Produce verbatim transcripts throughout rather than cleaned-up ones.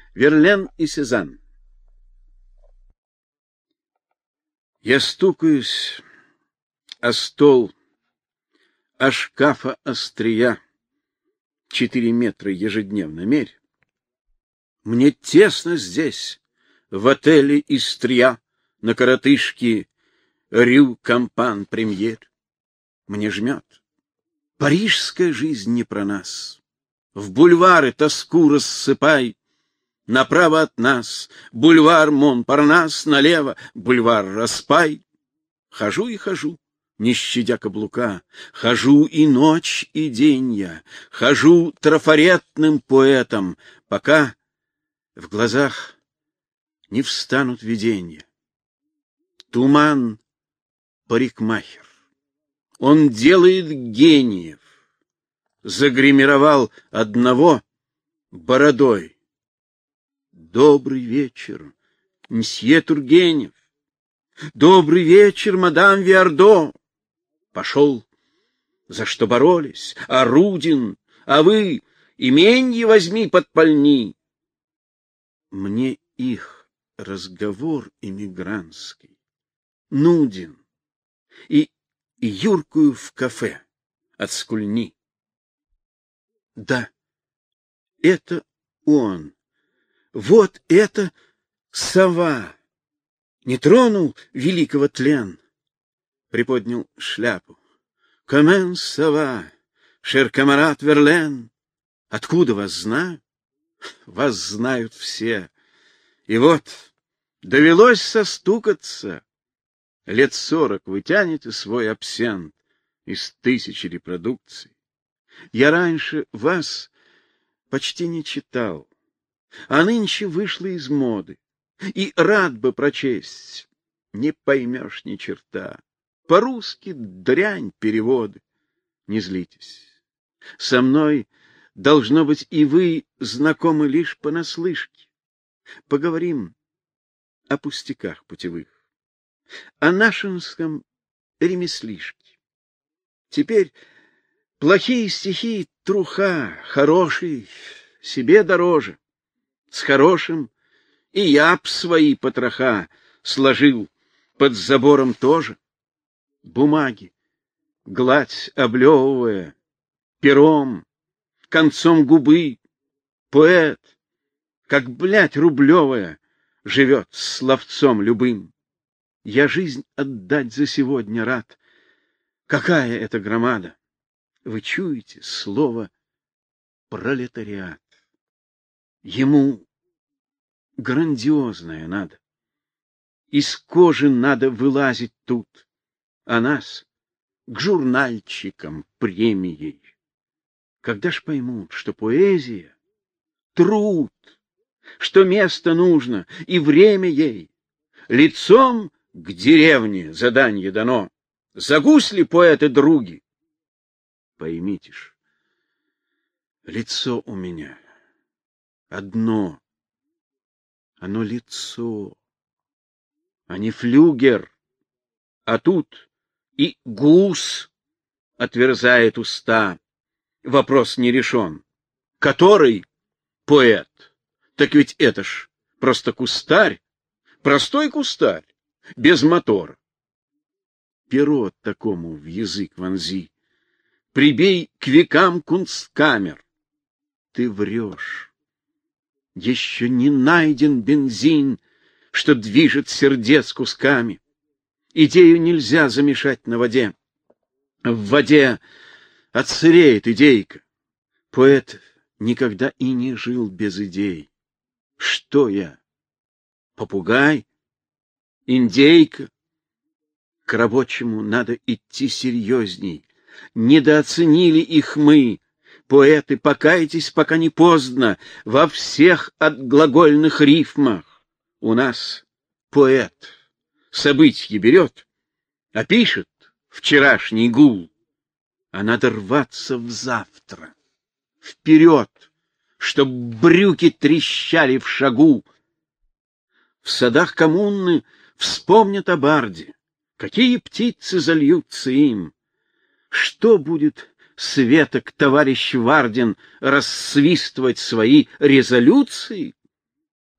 Верлен и Сезанн. Я стукаюсь о стол, о шкафа острия, четыре метра ежедневно мерь. Мне тесно здесь, в отеле Истрия, на коротышке Рю Кампан Премьер. Мне жмет. Парижская жизнь не про нас. В бульвары тоску рассыпай. Направо от нас бульвар Монпарнас, налево бульвар Распай. Хожу и хожу, не щадя каблука, хожу и ночь, и день я, хожу трафаретным поэтом, пока в глазах не встанут виденья. Туман — парикмахер. Он делает гениев. Загримировал одного бородой. Добрый вечер, мсье Тургенев. Добрый вечер, мадам Виардо. Пошел, за что боролись, а Рудин, а вы именье возьми подпальни. Мне их разговор эмигрантский нуден, и, и юркую в кафе от скульни. Да, это он. Вот это сова. Не тронул великого тлен. Приподнял шляпу. Комен сова, шер камарад Верлен. Откуда вас знаю? Вас знают все. И вот довелось состукаться. Лет сорок вы тянете свой абсент из тысячи репродукций. Я раньше вас почти не читал, а нынче вышла из моды, и рад бы прочесть. Не поймешь ни черта. По-русски дрянь переводы. Не злитесь. Со мной, должно быть, и вы знакомы лишь понаслышке. Поговорим о пустяках путевых, о нашинском ремеслишке. Теперь плохие стихи — труха, хороший себе дороже. С хорошим и я б свои потроха сложил под забором тоже. Бумаги, гладь облевывая, пером, концом губы, поэт, как блядь рублевая, живет словцом любым. Я жизнь отдать за сегодня рад. Какая это громада! Вы чуете слово пролетариат? Ему грандиозное надо. Из кожи надо вылазить тут, а нас к журнальчикам премией. Когда ж поймут, что поэзия — труд, что место нужно и время ей, лицом к деревне заданье дано. Загусли поэты-други. Поймите ж, лицо у меня одно, оно лицо, а не флюгер, а тут и гус отверзает уста. Вопрос не решен. Который поэт? Так ведь это ж просто кустарь, простой кустарь, без мотора. Перо такому в язык вонзи, прибей к векам кунсткамер. Ты врешь. Еще не найден бензин, что движет сердец кусками. Идею нельзя замешать на воде. В воде отсыреет идейка. Поэт никогда и не жил без идей. Что я? Попугай? Индейка? К рабочему надо идти серьезней. Недооценили их мы. Поэты, покайтесь, пока не поздно, во всех отглагольных рифмах. У нас поэт событье берет, а пишет вчерашний гул. А надо рваться в завтра, вперед, чтоб брюки трещали в шагу. В садах коммуны вспомнят о барде, какие птицы зальются им. Что будет светок товарищ Вардин рассвистывать свои резолюции?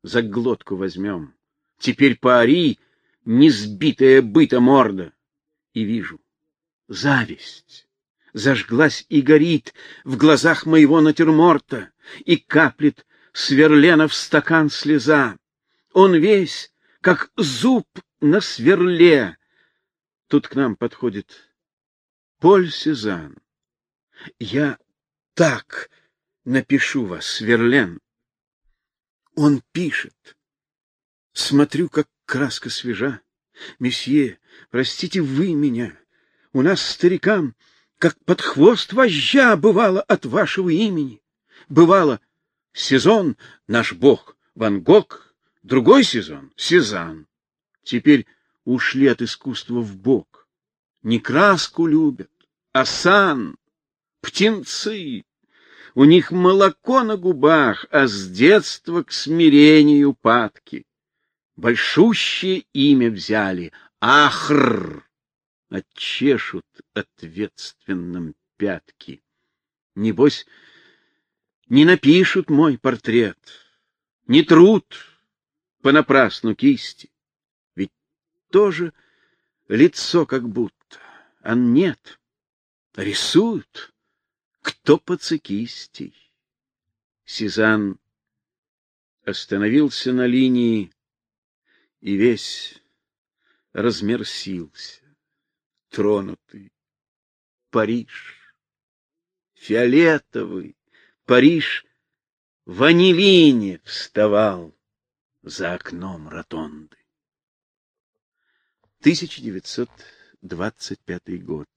за глотку возьмем. Теперь поори, не сбитая быта морда. И вижу, зависть зажглась и горит в глазах моего натюрморта, и каплет сверлена в стакан слеза. Он весь, как зуб на сверле. Тут к нам подходит Поль Сезанн. Я так напишу вас, Верлен. Он пишет. Смотрю, как краска свежа. Месье, простите вы меня. У нас, старикам, как под хвост вожжа бывало от вашего имени. Бывало, сезон наш бог Ван Гог, другой сезон Сезанн. Теперь ушли от искусства вбок. Не краску любят, а сан. Птенцы. У них молоко на губах, а с детства к смирению падки. Большущее имя взяли — Ахр. Отчешут ответственным пятки. Небось, не напишут мой портрет, не трут понапрасну кисти. Ведь тоже лицо как будто, а нет, рисуют кто поцикистей. Сезанн остановился на линии и весь размерсился, тронутый. Париж, фиолетовый Париж в анилине вставал за окном ротонды. тысяча девятьсот двадцать пятый год.